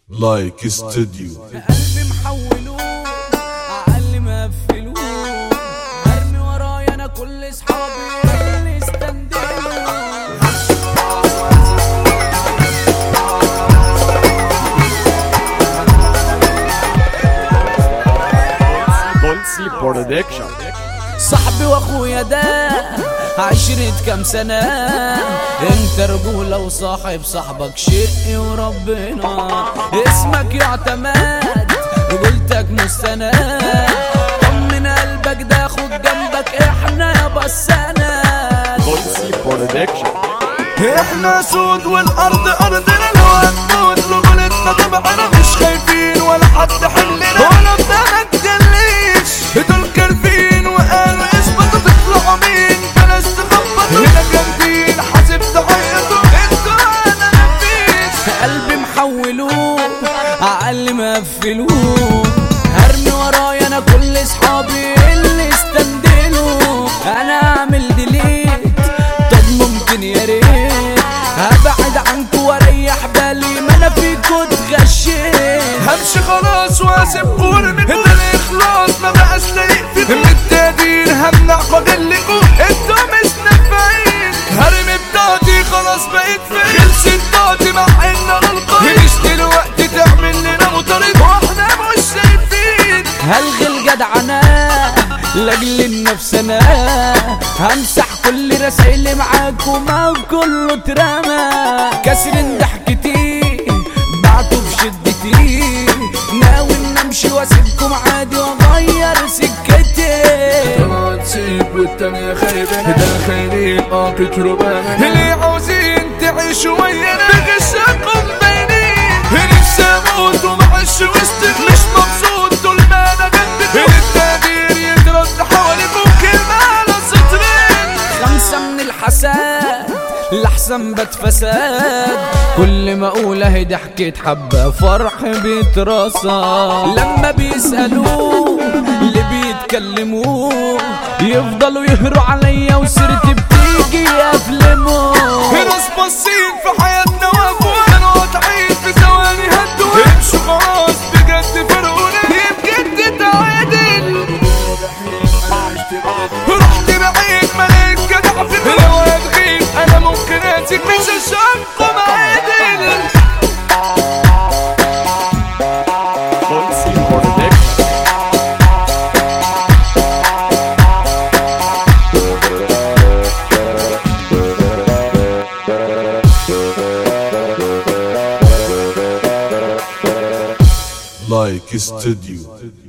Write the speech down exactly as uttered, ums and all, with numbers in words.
لايك استوديو. قلبي محولوه عقلي مقفلوه، هرمي ورايا انا كل صحابي اللي استندلوا. صاحبي واخويا ده عشرة كام سنة، انت رجولة وصاحب صاحبك شقي وربنا، اسمك يعتمد رجولتك مستند، طمن قلبك ده خد جنبك احنا يابا السند. احنا سود والارض ارضنا، لو هنموت رجولتنا طبعنا مش خايفين ولا حد حلنا ولا بدنا تجليش، دول كارفين وقالوا اثبتوا تطلعوا مين، بلاش تخبطوا هنا جامدين حاسب تعيطوا انتوا انا مفيش. قلبي محولوه عقلي مقفلوه، هرمي ورايا انا كل صحابي اللي استندلوا، انا اعمل ديليت طب ممكن يا ريت هبعد عنكوا واريح بالي ما انا فيكوا اتغشيت، همشي خلاص واسيبكوا وارميكوا ده الاخلاص ما بقاش لايق فيكوا، من التقدير همنع فاضلكوا انتوا مش نافعين، هرمي بطاقتي خلاص بقيت فين، خلصت طاقتي مع ان انا القائد، مش دلوقتي تعمل لنا مطارد واحنا مش شايفين. هلغي الجدعنة لاجل النفس انا همسح كل رسايلي معاكوا ما كله اترمى، كسر ضحكتي بعته في شدتي، ناوي ان امشي واسيبكم عادي واغير سكتي. طلعت تسيب والتانية خايبة ده الخاينين قاطت ربانا، اللي عاوزين تعيشوا ويانا بغشكم باينين، نفسي اموت ومعيش وسط مش مبسوط طول ما انا جنبكم، التقدير يترد حواليكم كلمة على سطرين، خمسة من الحساد لحسن بتفساد، كل ما اقول اهي ضحكت حبة فرح بيترصى، لما بيسألوه اللي بيتكلموه يفضلوا يهروا عليا وسيرتي بتيجي يفلموا، ناس باصين في حياتنا وقفوا كانوا قاطعين في ثواني هدوا امشوا خلاص بجد فرقونا بجد تعادل، رحت بعيد ملاك جدع في لو هتغيب انا ممكن اسيب مش هشوفكم عادل. لايك استوديو.